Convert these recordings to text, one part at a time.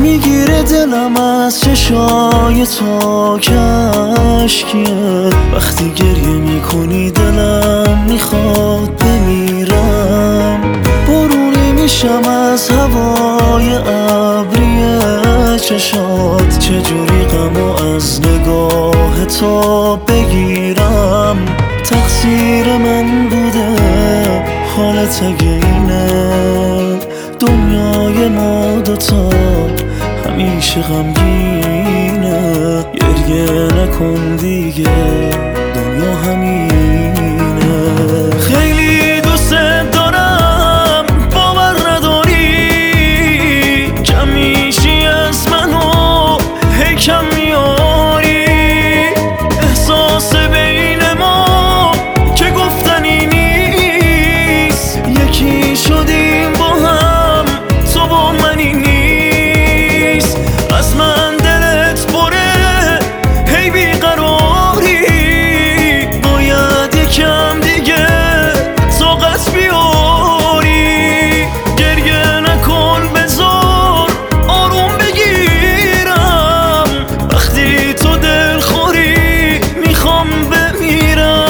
میگیره دلم از چشای تو کشکیه. وقتی گریه میکنی دلم میخواد بمیرم. بارونی میشم از هوای ابری چشات، چجوری غمو از نگاه تو بگیرم. تقصیر من بوده حالت اگه اینه، دنیای ما دوتا همیشه غمگینه. گریه نکن دیگه دنیا همینه. خیلی دوست دارم باور نداری، کم میشی از منو هی کم میاری. احساس بین ما که گفتنی نیست، یکی شدیم با هم تو با منی نیست. از من دلت پره هی بیقراری، باید یکم دیگه طاقت بیاری. گریه نکن بذار آروم بگیرم، وقتی تو دلخوری میخوام بمیرم.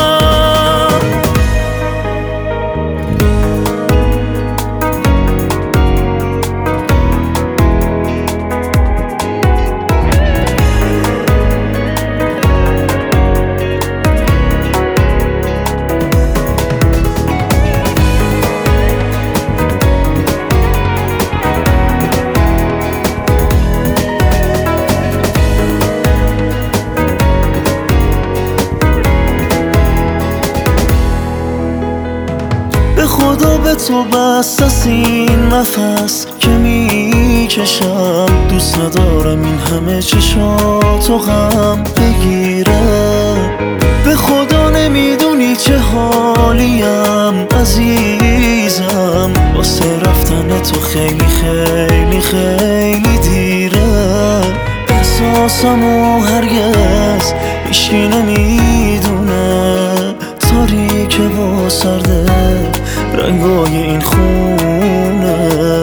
به خدا به تو بس از این نفس که میکشم، دوست ندارم این همه چشاتو غم بگیره. به خدا نمیدونی چه حالیم عزیزم، واسه رفتن تو خیلی خیلی خیلی دیره. احساسمو هرگز هیچکی نمیدونه، تاریکه و سرده رنگای این خونه.